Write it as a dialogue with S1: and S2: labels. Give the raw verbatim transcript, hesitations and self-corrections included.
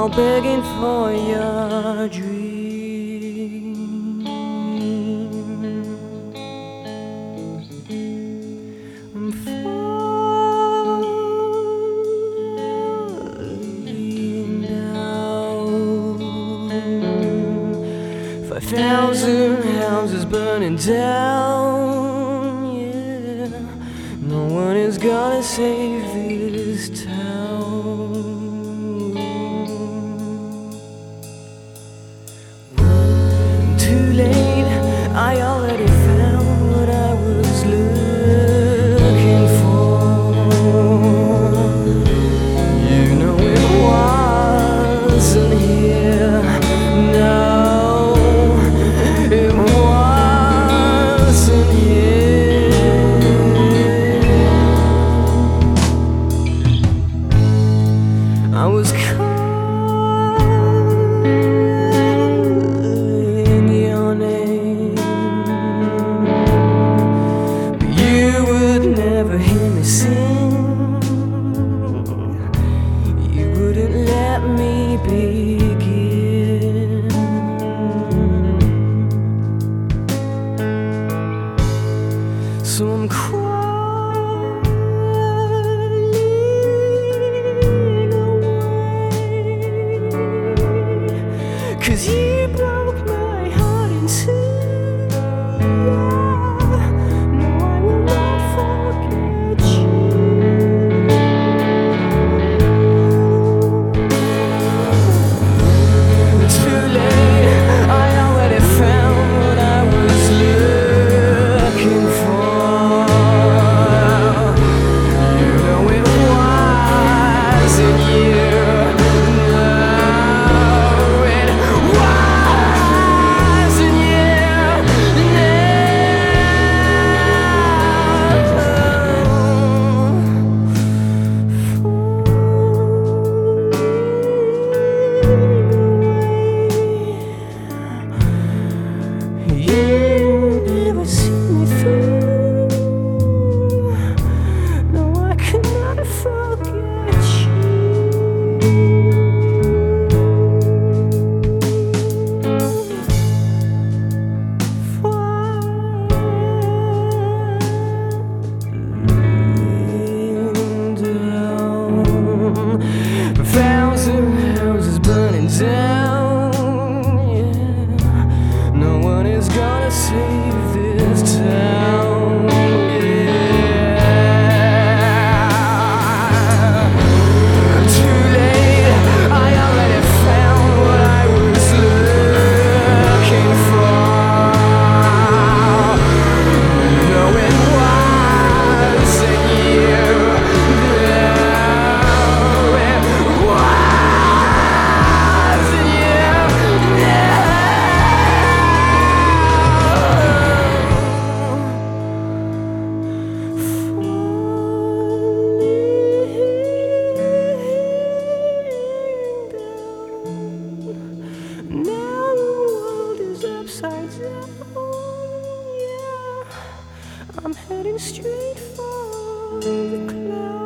S1: all begging for your dream. I'm falling down. Five thousand houses burning down, yeah. No one is gonna save this town. Too late, I already found what I was looking for. You know it wasn't here, no, it wasn't here. I was calling your name, but you would never hear me sing. You wouldn't let me begin. So I'm crawling away, 'cause you broke my heart in two. No, I will not forget you. Too late, I already found what I was looking for. You know it wasn't you. No, it wasn't you. You never see me through. No, I cannot forget you. Falling down, a thousand houses burning down, yeah. No one is gonna save this town, yeah. Too late, I already found what I was looking for. No, it wasn't you. No, it wasn't you. Now the world is upside down, yeah. I'm heading straight for the clouds.